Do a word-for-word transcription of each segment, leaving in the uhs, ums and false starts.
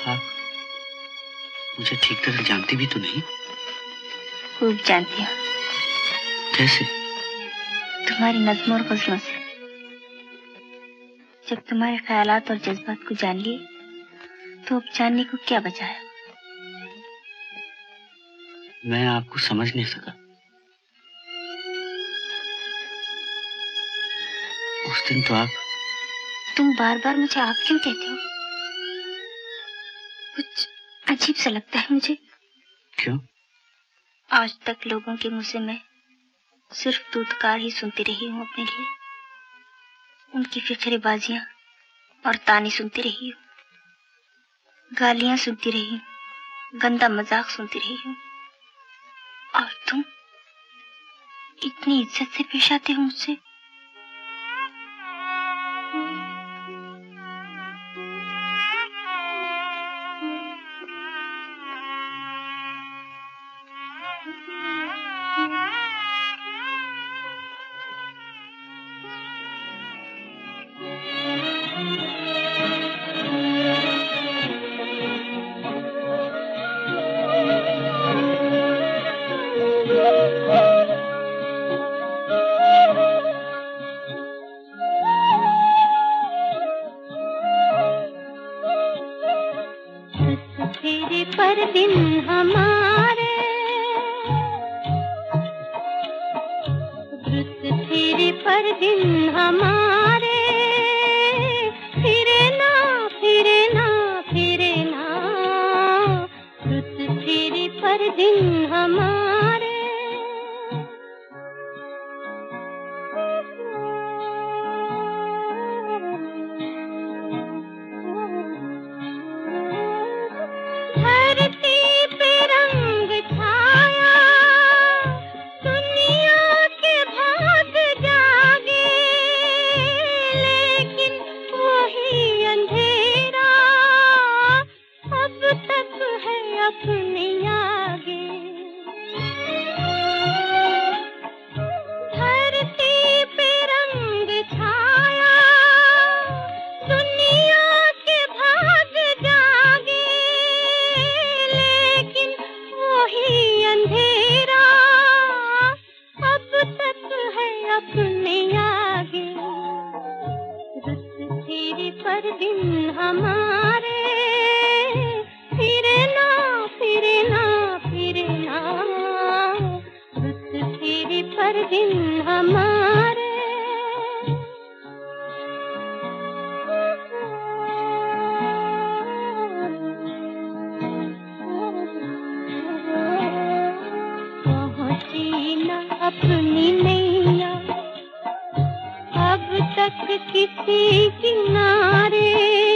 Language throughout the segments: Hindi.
आप मुझे ठीक तरह जानती भी तो नहीं? खूब जानती हूँ। कैसे? तुम्हारी नज़्मों और गज़लों से। जब तुम्हारे ख्यालात और जज्बात को जान लिए तो अब जानने को क्या बचा है? मैं आपको समझ नहीं सका। उस दिन तो आप तुम बार बार मुझे आप क्यों कहते हो? कुछ अजीब सा लगता है मुझे। क्यों? आज तक लोगों के मुंह से मैं सिर्फ दूधकार ही सुनती रही हूँ अपने लिए। उनकी फिक्रेबाजियां और ताने सुनती रही हूँ, गालियां सुनती रही हूँ, गंदा मजाक सुनती रही हूँ। और तुम इतनी इज्जत से पेश आते हो मुझसे। पर दिन हमारे रुत तेरे पर दिन हमारे फिरे ना फिरे ना फिरे ना रुत तेरे पर दिन हमारे अपनी नैया अब तक किसी किनारे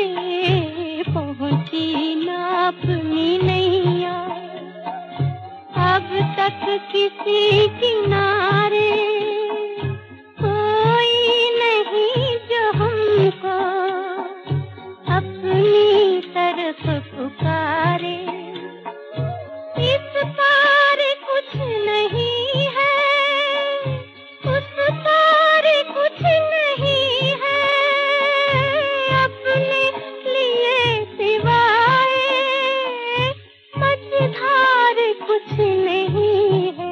पहुंची ना अपनी नैया अब तक किसी किनारे कोई नहीं जो हमको अपनी तरफ पुकारे इस पार कुछ नहीं है उस पार कुछ नहीं है अपने लिए सिवाय मझधार कुछ नहीं है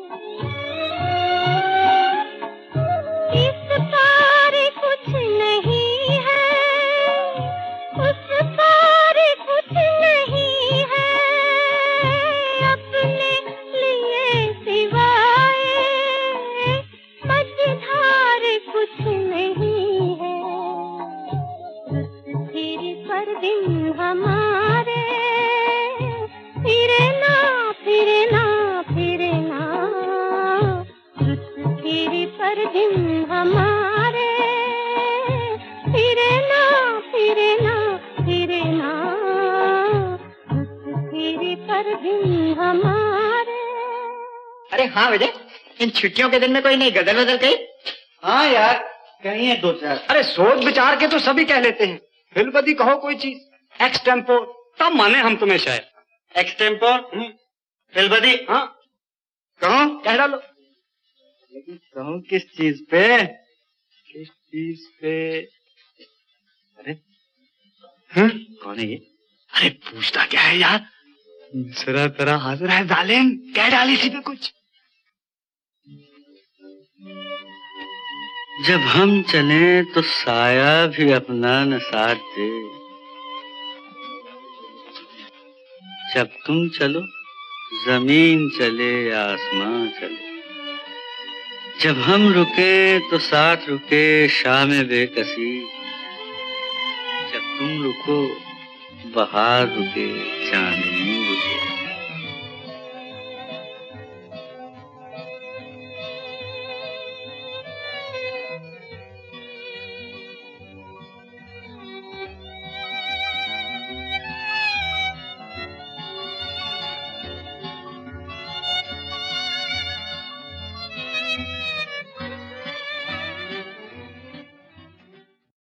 इस पार कुछ नहीं है उस पार कुछ नहीं है अपने लिए सिवाय मझधार कुछ नहीं है रुत तेरे पर दिन हमारे फिरे ना फिरे ना फिरे ना रुत तेरे पर दिन हमारे फिरे ना फिरे ना फिरे ना रुत तेरे पर दिन हमारे। अरे हाँ विजय, इन छुट्टियों के दिन में कोई नहीं गजल वजल कही? हाँ यार कहीं है दो चार। अरे सोच विचार के तो सभी कह लेते हैं, फिल्मपति कहो कोई चीज एक्सटेम्पोर तब माने हम तुम्हें शायद। एक्सटेम्पोर फिल्मपति हाँ कहो कह डालो। लेकिन कहूँ किस चीज पे किस चीज पे? अरे हाँ कौन है ये? अरे पूछता क्या है यार, दूसरा तरह हाजिर है जालिम, कह डाली सी पे कुछ। जब हम चले तो साया भी अपना न साथ दे, जब तुम चलो जमीन चले आसमां चले, जब हम रुके तो साथ रुके शाम बेकसी, जब तुम रुको बहार रुके चांदनी।